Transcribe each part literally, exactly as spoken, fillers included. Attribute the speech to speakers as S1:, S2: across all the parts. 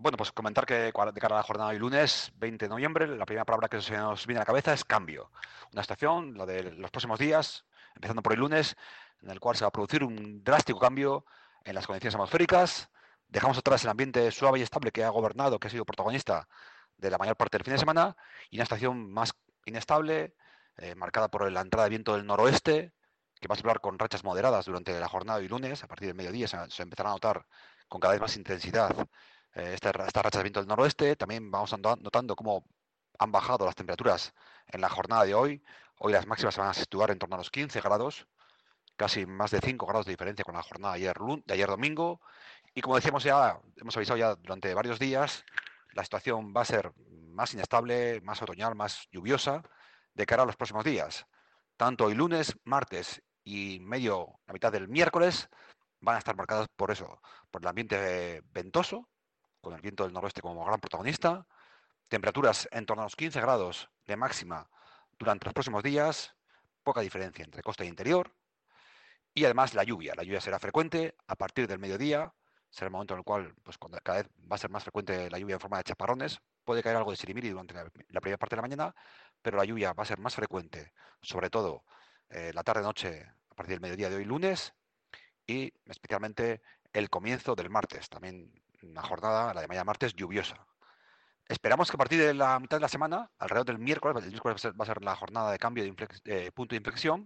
S1: Bueno, pues comentar que de cara a la jornada de lunes veinte de noviembre, la primera palabra que se nos viene a la cabeza es cambio. Una estación, la de los próximos días, empezando por el lunes, en el cual se va a producir un drástico cambio en las condiciones atmosféricas. Dejamos atrás el ambiente suave y estable que ha gobernado, que ha sido protagonista de la mayor parte del fin de semana, y una estación más inestable, eh, marcada por la entrada de viento del noroeste, que va a soplar con rachas moderadas durante la jornada de lunes. A partir del mediodía se, se empezará a notar con cada vez más intensidad eh, esta, esta racha de viento del noroeste. También vamos notando cómo han bajado las temperaturas en la jornada de hoy. Hoy las máximas se van a situar en torno a los quince grados, casi más de cinco grados de diferencia con la jornada de ayer, de ayer domingo. Y como decíamos ya, hemos avisado ya durante varios días, la situación va a ser más inestable, más otoñal, más lluviosa de cara a los próximos días. Tanto hoy lunes, martes y medio, la mitad del miércoles, van a estar marcados por eso, por el ambiente ventoso, con el viento del noroeste como gran protagonista, temperaturas en torno a los quince grados de máxima durante los próximos días, poca diferencia entre costa e interior, y además la lluvia. La lluvia será frecuente a partir del mediodía, será el momento en el cual pues, cuando cada vez va a ser más frecuente la lluvia en forma de chaparrones. Puede caer algo de sirimiri durante la, la primera parte de la mañana, pero la lluvia va a ser más frecuente, sobre todo eh, la tarde-noche a partir del mediodía de hoy lunes, y especialmente el comienzo del martes, también una jornada, la de mañana martes, lluviosa. Esperamos que a partir de la mitad de la semana, alrededor del miércoles, el miércoles va a ser, va a ser la jornada de cambio de inflex, eh, punto de inflexión,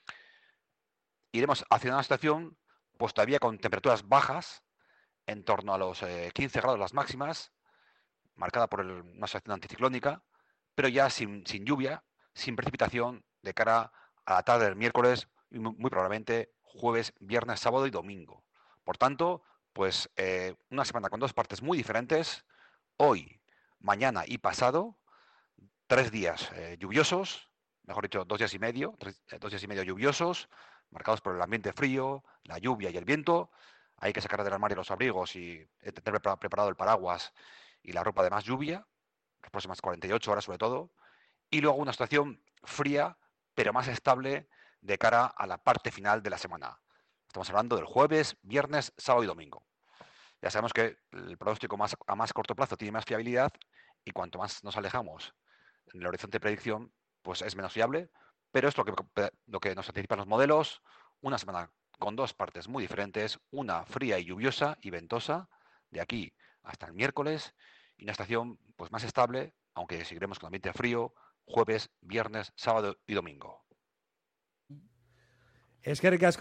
S1: iremos hacia una situación pues todavía con temperaturas bajas, en torno a los eh, quince grados las máximas, marcada por el, una situación anticiclónica, pero ya sin, sin, lluvia, sin precipitación, de cara a la tarde del miércoles y muy, muy probablemente jueves, viernes, sábado y domingo. Por tanto, pues eh, una semana con dos partes muy diferentes, hoy, mañana y pasado, tres días eh, lluviosos, mejor dicho, dos días y medio, tres, eh, dos días y medio lluviosos, marcados por el ambiente frío, la lluvia y el viento. Hay que sacar del armario los abrigos y tener preparado el paraguas y la ropa de más lluvia, las próximas cuarenta y ocho horas sobre todo. Y luego una situación fría, pero más estable de cara a la parte final de la semana. Estamos hablando del jueves, viernes, sábado y domingo. Ya sabemos que el pronóstico más, a más corto plazo tiene más fiabilidad y cuanto más nos alejamos en el horizonte de predicción, pues es menos fiable, pero es lo que, lo que nos anticipan los modelos. Una semana con dos partes muy diferentes, una fría y lluviosa y ventosa, de aquí hasta el miércoles, y una estación pues más estable, aunque seguiremos con ambiente frío, jueves, viernes, sábado y domingo.
S2: Eskerrik asko